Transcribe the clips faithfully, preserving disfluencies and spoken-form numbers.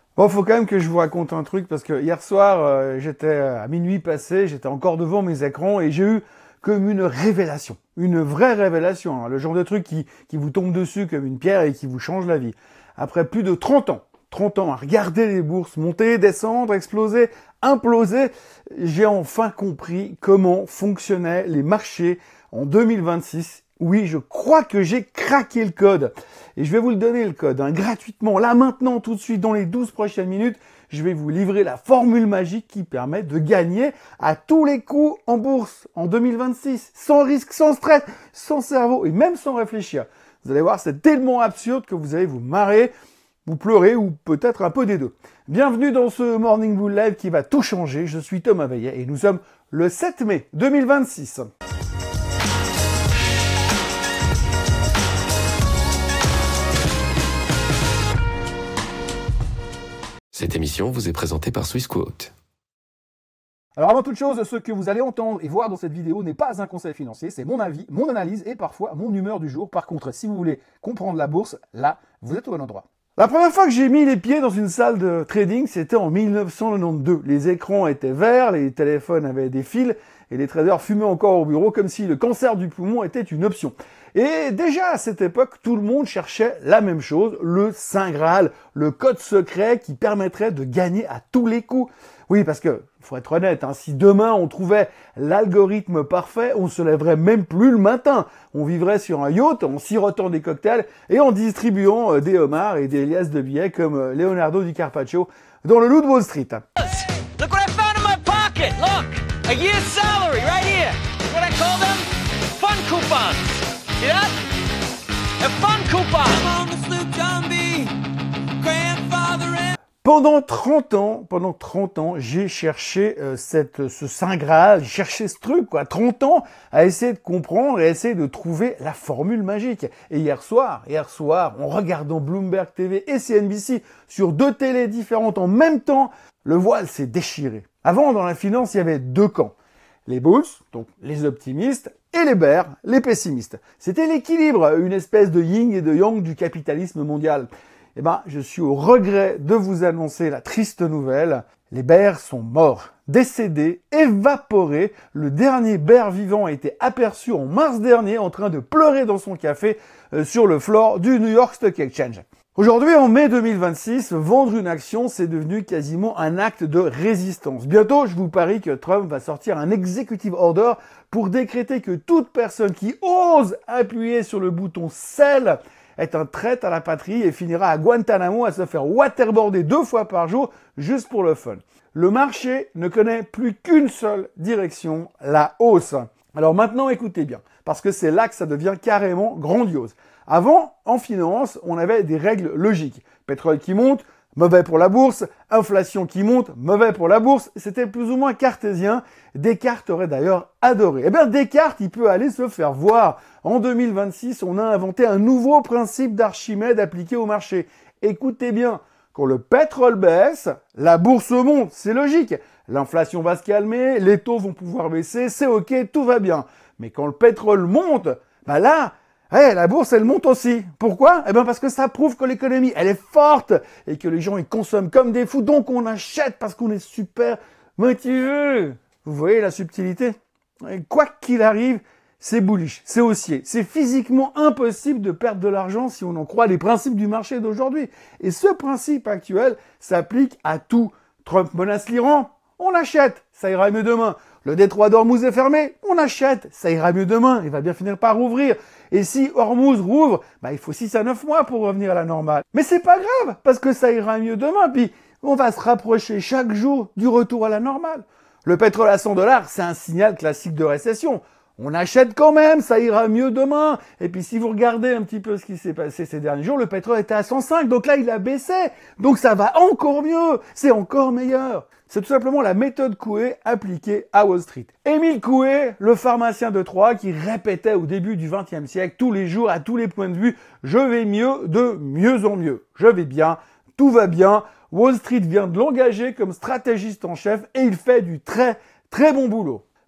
Bon, faut quand même que je vous raconte un truc parce que hier soir, euh, j'étais à minuit passé, j'étais encore devant mes écrans et j'ai eu comme une révélation, une vraie révélation, hein, le genre de truc qui, qui vous tombe dessus comme une pierre et qui vous change la vie. Après plus de trente ans, trente ans à regarder les bourses monter, descendre, exploser, imploser, j'ai enfin compris comment fonctionnaient les marchés en deux mille vingt-six. Oui, je crois que j'ai craqué le code. Et je vais vous le donner, le code, hein, gratuitement. Là, maintenant, tout de suite, dans les douze prochaines minutes, je vais vous livrer la formule magique qui permet de gagner à tous les coups en bourse en deux mille vingt-six. Sans risque, sans stress, sans cerveau et même sans réfléchir. Vous allez voir, c'est tellement absurde que vous allez vous marrer, vous pleurer ou peut-être un peu des deux. Bienvenue dans ce Morning Bull Live qui va tout changer. Je suis Thomas Veillet et nous sommes le sept mai deux mille vingt-six. Cette émission vous est présentée par Swissquote. Alors avant toute chose, ce que vous allez entendre et voir dans cette vidéo n'est pas un conseil financier, c'est mon avis, mon analyse et parfois mon humeur du jour. Par contre, si vous voulez comprendre la bourse, là, vous êtes au bon endroit. La première fois que j'ai mis les pieds dans une salle de trading, c'était en mille neuf cent quatre-vingt-douze. Les écrans étaient verts, les téléphones avaient des fils et les traders fumaient encore au bureau comme si le cancer du poumon était une option. Et déjà à cette époque, tout le monde cherchait la même chose, le Saint Graal, le code secret qui permettrait de gagner à tous les coups. Oui, parce que, faut être honnête, hein, si demain on trouvait l'algorithme parfait, on se lèverait même plus le matin. On vivrait sur un yacht en sirotant des cocktails et en distribuant euh, des homards et des liasses de billets comme euh, Leonardo DiCaprio dans le loup de Wall Street. Look what I found in my pocket! Look! A year's salary right here! What I call them? Fun coupons! See that? A fun coupon! Pendant trente ans, pendant trente ans, j'ai cherché euh, cette, ce Saint Graal, j'ai cherché ce truc, quoi, trente ans, à essayer de comprendre et à essayer de trouver la formule magique. Et hier soir, hier soir, en regardant Bloomberg T V et C N B C sur deux télés différentes en même temps, le voile s'est déchiré. Avant, dans la finance, il y avait deux camps. Les bulls, donc les optimistes, et les bears, les pessimistes. C'était l'équilibre, une espèce de yin et de yang du capitalisme mondial. Eh ben, je suis au regret de vous annoncer la triste nouvelle. Les bears sont morts, décédés, évaporés. Le dernier bear vivant a été aperçu en mars dernier en train de pleurer dans son café euh, sur le floor du New York Stock Exchange. Aujourd'hui, en mai deux mille vingt-six, vendre une action, c'est devenu quasiment un acte de résistance. Bientôt, je vous parie que Trump va sortir un executive order pour décréter que toute personne qui ose appuyer sur le bouton sell est un traître à la patrie et finira à Guantanamo à se faire waterboarder deux fois par jour juste pour le fun. Le marché ne connaît plus qu'une seule direction, la hausse. Alors maintenant, écoutez bien, parce que c'est là que ça devient carrément grandiose. Avant, en finance, on avait des règles logiques. Pétrole qui monte, mauvais pour la bourse. Inflation qui monte, mauvais pour la bourse. C'était plus ou moins cartésien. Descartes aurait d'ailleurs adoré. Eh bien, Descartes, il peut aller se faire voir. En deux mille vingt-six, on a inventé un nouveau principe d'Archimède appliqué au marché. Écoutez bien, quand le pétrole baisse, la bourse monte, c'est logique. L'inflation va se calmer, les taux vont pouvoir baisser, c'est ok, tout va bien. Mais quand le pétrole monte, bah là, hey, la bourse, elle monte aussi. Pourquoi? Eh ben parce que ça prouve que l'économie, elle est forte et que les gens, ils consomment comme des fous. Donc, on achète parce qu'on est super motivé. Vous voyez la subtilité? Et quoi qu'il arrive, c'est bullish, c'est haussier. C'est physiquement impossible de perdre de l'argent si on en croit les principes du marché d'aujourd'hui. Et ce principe actuel s'applique à tout. Trump menace l'Iran, on achète, ça ira mieux demain. Le détroit d'Ormuz est fermé, on achète, ça ira mieux demain, il va bien finir par rouvrir. Et si Ormuz rouvre, bah, il faut six à neuf mois pour revenir à la normale. Mais c'est pas grave, parce que ça ira mieux demain, puis on va se rapprocher chaque jour du retour à la normale. Le pétrole à cent dollars, c'est un signal classique de récession. On achète quand même, ça ira mieux demain. Et puis si vous regardez un petit peu ce qui s'est passé ces derniers jours, le pétrole était à cent cinq, donc là il a baissé. Donc ça va encore mieux, c'est encore meilleur. C'est tout simplement la méthode Coué appliquée à Wall Street. Émile Coué, le pharmacien de Troyes qui répétait au début du vingtième siècle, tous les jours, à tous les points de vue, je vais mieux de mieux en mieux. Je vais bien, tout va bien. Wall Street vient de l'engager comme stratégiste en chef et il fait du très très bon boulot.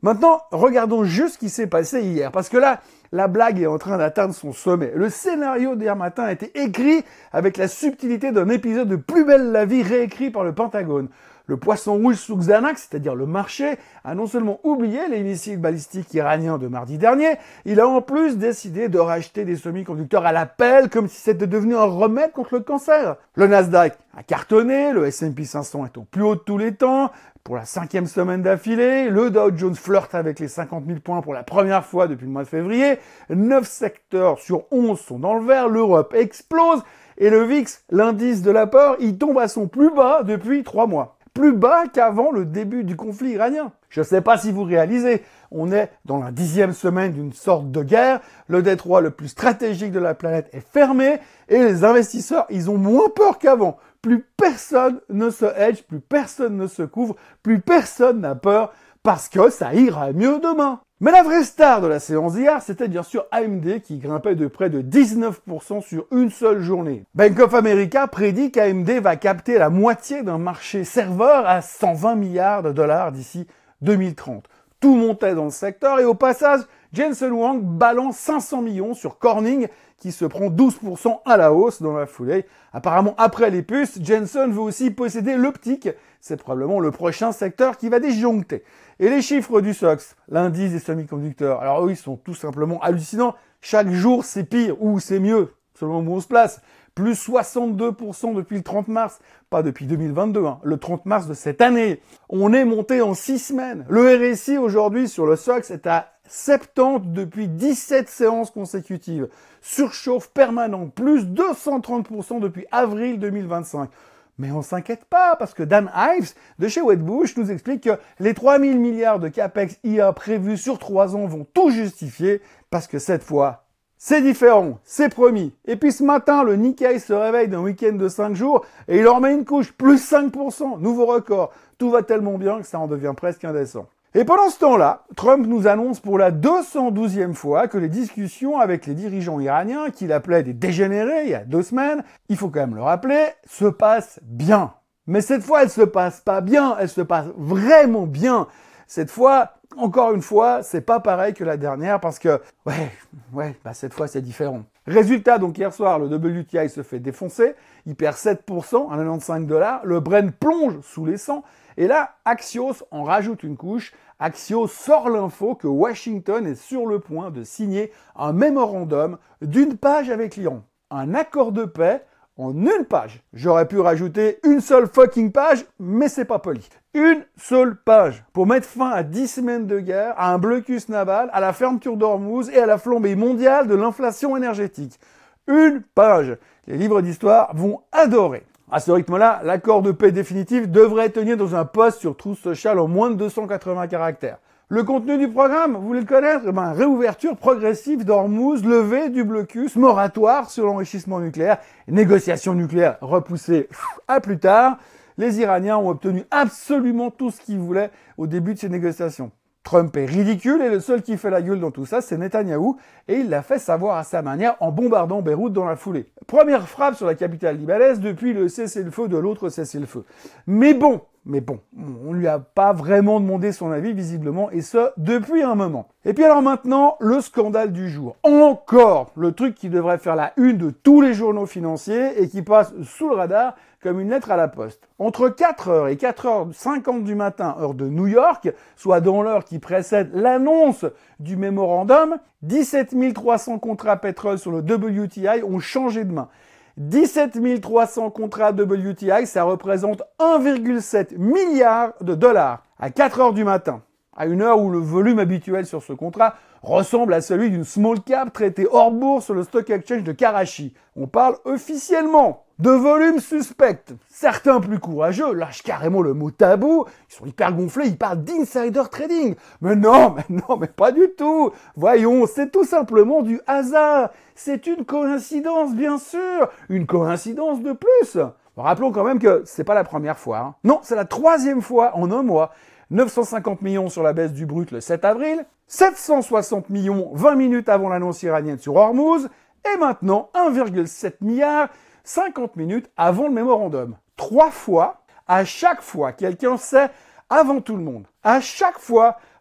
Maintenant, regardons juste ce qui s'est passé hier, parce que là, la blague est en train d'atteindre son sommet. Le scénario d'hier matin a été écrit avec la subtilité d'un épisode de Plus belle la vie réécrit par le Pentagone. Le poisson rouge sous Xanax, c'est-à-dire le marché, a non seulement oublié les missiles balistiques iraniens de mardi dernier, il a en plus décidé de racheter des semi-conducteurs à l'appel comme si c'était devenu un remède contre le cancer. Le Nasdaq a cartonné, le S and P cinq cents est au plus haut de tous les temps, pour la cinquième semaine d'affilée, le Dow Jones flirte avec les cinquante mille points pour la première fois depuis le mois de février, neuf secteurs sur onze sont dans le vert, l'Europe explose, et le V I X, l'indice de la peur, il tombe à son plus bas depuis trois mois. Plus bas qu'avant le début du conflit iranien. Je ne sais pas si vous réalisez, on est dans la dixième semaine d'une sorte de guerre, le détroit le plus stratégique de la planète est fermé, et les investisseurs, ils ont moins peur qu'avant. Plus personne ne se hedge, plus personne ne se couvre, plus personne n'a peur, parce que ça ira mieux demain. Mais la vraie star de la séance d'hier, c'était bien sûr A M D qui grimpait de près de dix-neuf pour cent sur une seule journée. Bank of America prédit qu'A M D va capter la moitié d'un marché serveur à cent vingt milliards de dollars d'ici deux mille trente. Tout montait dans le secteur et au passage, Jensen Huang balance cinq cents millions sur Corning qui se prend douze pour cent à la hausse dans la foulée. Apparemment, après les puces, Jensen veut aussi posséder l'optique. C'est probablement le prochain secteur qui va disjoncter. Et les chiffres du S O X, l'indice des semi-conducteurs, alors eux, ils sont tout simplement hallucinants. Chaque jour, c'est pire ou c'est mieux, selon où on se place. Plus soixante-deux pour cent depuis le trente mars, pas depuis deux mille vingt-deux, hein, le trente mars de cette année. On est monté en six semaines. Le R S I aujourd'hui sur le S O X est à soixante-dix depuis dix-sept séances consécutives. Surchauffe permanente, plus deux cent trente pour cent depuis avril deux mille vingt-cinq. Mais on s'inquiète pas, parce que Dan Ives, de chez Wedbush, nous explique que les trois mille milliards de capex I A prévus sur trois ans vont tout justifier, parce que cette fois, c'est différent, c'est promis. Et puis ce matin, le Nikkei se réveille d'un week-end de cinq jours, et il en remet une couche, plus cinq pour cent, nouveau record. Tout va tellement bien que ça en devient presque indécent. Et pendant ce temps-là, Trump nous annonce pour la deux cent douzième fois que les discussions avec les dirigeants iraniens, qu'il appelait des dégénérés il y a deux semaines, il faut quand même le rappeler, se passent bien. Mais cette fois, elles se passent pas bien, elles se passent vraiment bien. Cette fois, encore une fois, c'est pas pareil que la dernière parce que, ouais, ouais, bah cette fois c'est différent. Résultat, donc hier soir, le W T I se fait défoncer, il perd sept pour cent à quatre-vingt-quinze dollars, le Brent plonge sous les cent, et là, Axios en rajoute une couche. Axios sort l'info que Washington est sur le point de signer un mémorandum d'une page avec l'Iran. Un accord de paix en une page. J'aurais pu rajouter une seule fucking page, mais c'est pas poli. Une seule page pour mettre fin à dix semaines de guerre, à un blocus naval, à la fermeture d'Ormuz et à la flambée mondiale de l'inflation énergétique. Une page. Les livres d'histoire vont adorer. À ce rythme-là, l'accord de paix définitif devrait tenir dans un post sur Truth Social en moins de deux cent quatre-vingts caractères. Le contenu du programme, vous voulez le connaître? Eh ben, réouverture progressive d'Ormuz, levée du blocus, moratoire sur l'enrichissement nucléaire, négociations nucléaires repoussées à plus tard. Les Iraniens ont obtenu absolument tout ce qu'ils voulaient au début de ces négociations. Trump est ridicule et le seul qui fait la gueule dans tout ça, c'est Netanyahou, et il l'a fait savoir à sa manière en bombardant Beyrouth dans la foulée. Première frappe sur la capitale libanaise depuis le cessez-le-feu de l'autre cessez-le-feu. Mais bon, mais bon, on lui a pas vraiment demandé son avis visiblement, et ce, depuis un moment. Et puis alors maintenant, le scandale du jour. Encore le truc qui devrait faire la une de tous les journaux financiers et qui passe sous le radar comme une lettre à la poste. Entre quatre heures et quatre heures cinquante du matin, heure de New York, soit dans l'heure qui précède l'annonce du mémorandum, dix-sept mille trois cents contrats pétrole sur le W T I ont changé de main. dix-sept mille trois cents contrats W T I, ça représente un virgule sept milliard de dollars à quatre heures du matin, à une heure où le volume habituel sur ce contrat ressemble à celui d'une small cap traitée hors bourse sur le stock exchange de Karachi. On parle officiellement de volume suspect. Certains plus courageux lâchent carrément le mot tabou, ils sont hyper gonflés, ils parlent d'insider trading. Mais non, mais non, mais pas du tout. Voyons, c'est tout simplement du hasard. C'est une coïncidence, bien sûr. Une coïncidence de plus. Rappelons quand même que c'est pas la première fois. Hein. Non, c'est la troisième fois en un mois. neuf cent cinquante millions sur la baisse du brut le sept avril, sept cent soixante millions vingt minutes avant l'annonce iranienne sur Hormuz, et maintenant un virgule sept milliard cinquante minutes avant le mémorandum. Trois fois, à chaque fois, quelqu'un sait avant tout le monde. À chaque fois,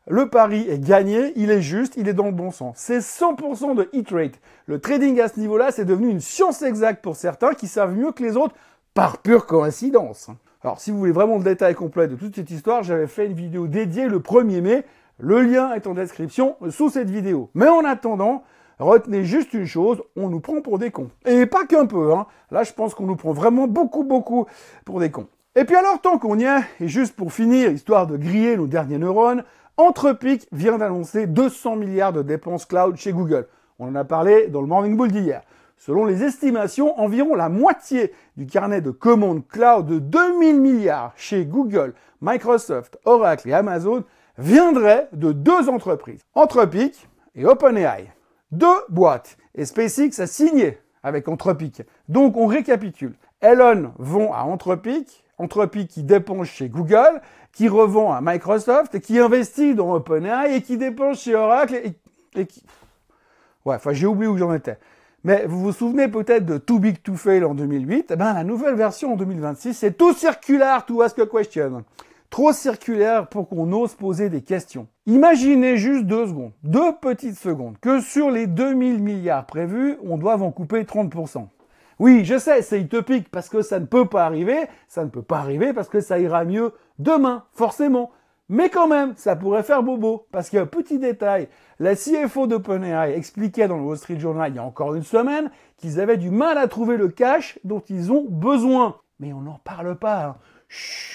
le pari est gagné, il est juste, il est dans le bon sens. C'est cent pour cent de hit rate. Le trading à ce niveau-là, c'est devenu une science exacte pour certains qui savent mieux que les autres par pure coïncidence. Alors, si vous voulez vraiment le détail complet de toute cette histoire, j'avais fait une vidéo dédiée le premier mai. Le lien est en description sous cette vidéo. Mais en attendant, retenez juste une chose, on nous prend pour des cons. Et pas qu'un peu, hein. Là, je pense qu'on nous prend vraiment beaucoup, beaucoup pour des cons. Et puis alors, tant qu'on y est, et juste pour finir, histoire de griller nos derniers neurones, Anthropic vient d'annoncer deux cents milliards de dépenses cloud chez Google. On en a parlé dans le Morning Bull d'hier. Selon les estimations, environ la moitié du carnet de commandes cloud de deux mille milliards chez Google, Microsoft, Oracle et Amazon viendrait de deux entreprises, Anthropic et OpenAI. Deux boîtes. Et SpaceX a signé avec Anthropic. Donc on récapitule. Elon vend à Anthropic, Anthropic qui dépense chez Google, qui revend à Microsoft, et qui investit dans OpenAI et qui dépense chez Oracle et, et qui... Ouais, enfin j'ai oublié où j'en étais. Mais vous vous souvenez peut-être de Too Big to Fail en deux mille huit, eh ben la nouvelle version en deux mille vingt-six, c'est Too Circular to Ask a Question. Trop circulaire pour qu'on ose poser des questions. Imaginez juste deux secondes, deux petites secondes, que sur les deux mille milliards prévus, on doit en couper trente pour cent. Oui, je sais, c'est utopique parce que ça ne peut pas arriver, ça ne peut pas arriver parce que ça ira mieux demain, forcément. Mais quand même, ça pourrait faire bobo, parce qu'il y a un petit détail. La C F O d'OpenAI expliquait dans le Wall Street Journal il y a encore une semaine qu'ils avaient du mal à trouver le cash dont ils ont besoin. Mais on n'en parle pas. Hein. Chut.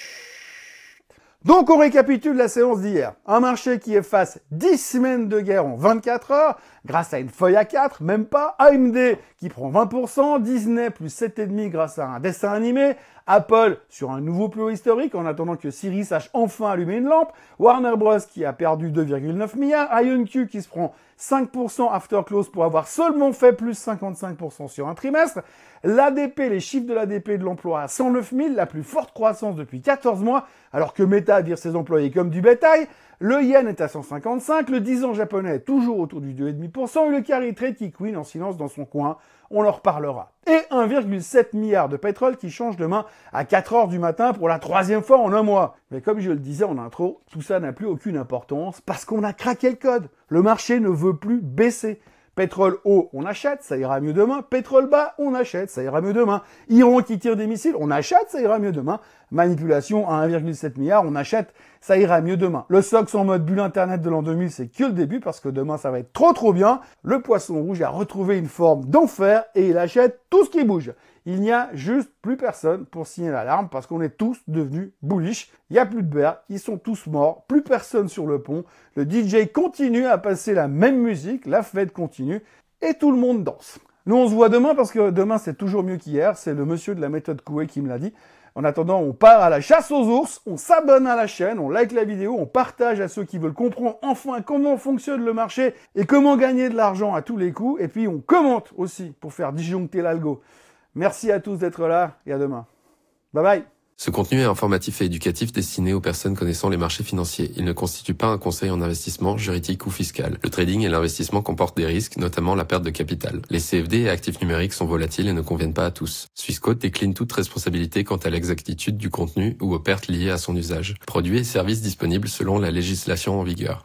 Donc on récapitule la séance d'hier. Un marché qui efface dix semaines de guerre en vingt-quatre heures, grâce à une feuille A quatre, même pas. A M D qui prend vingt pour cent, Disney plus sept virgule cinq grâce à un dessin animé, Apple sur un nouveau plus haut historique en attendant que Siri sache enfin allumer une lampe, Warner Bros qui a perdu deux virgule neuf milliards, I O N Q qui se prend cinq pour cent after close pour avoir seulement fait plus cinquante-cinq pour cent sur un trimestre, l'A D P, les chiffres de l'A D P de l'emploi à cent neuf mille, la plus forte croissance depuis quatorze mois, alors que Meta vire ses employés comme du bétail, le yen est à cent cinquante-cinq, le dix ans japonais est toujours autour du deux virgule cinq pour cent et le carry trade qui couine en silence dans son coin, on en reparlera. Et un virgule sept milliard de pétrole qui change de main à quatre heures du matin pour la troisième fois en un mois. Mais comme je le disais en intro, tout ça n'a plus aucune importance parce qu'on a craqué le code. Le marché ne veut plus baisser. Pétrole haut, on achète, ça ira mieux demain. Pétrole bas, on achète, ça ira mieux demain. Iran qui tire des missiles, on achète, ça ira mieux demain. Manipulation à un virgule sept milliard, on achète, ça ira mieux demain. Le S O X en mode bulle internet de l'an deux mille, c'est que le début parce que demain ça va être trop trop bien. Le poisson rouge a retrouvé une forme d'enfer et il achète tout ce qui bouge. Il n'y a juste plus personne pour signer l'alarme parce qu'on est tous devenus bullish. Il n'y a plus de bears, ils sont tous morts, plus personne sur le pont. Le D J continue à passer la même musique, la fête continue et tout le monde danse. Nous on se voit demain parce que demain c'est toujours mieux qu'hier, c'est le monsieur de la méthode Coué qui me l'a dit. En attendant, on part à la chasse aux ours, on s'abonne à la chaîne, on like la vidéo, on partage à ceux qui veulent comprendre enfin comment fonctionne le marché et comment gagner de l'argent à tous les coups. Et puis on commente aussi pour faire disjoncter l'algo. Merci à tous d'être là et à demain. Bye bye. Ce contenu est informatif et éducatif destiné aux personnes connaissant les marchés financiers. Il ne constitue pas un conseil en investissement, juridique ou fiscal. Le trading et l'investissement comportent des risques, notamment la perte de capital. Les C F D et actifs numériques sont volatiles et ne conviennent pas à tous. Swissquote décline toute responsabilité quant à l'exactitude du contenu ou aux pertes liées à son usage. Produits et services disponibles selon la législation en vigueur.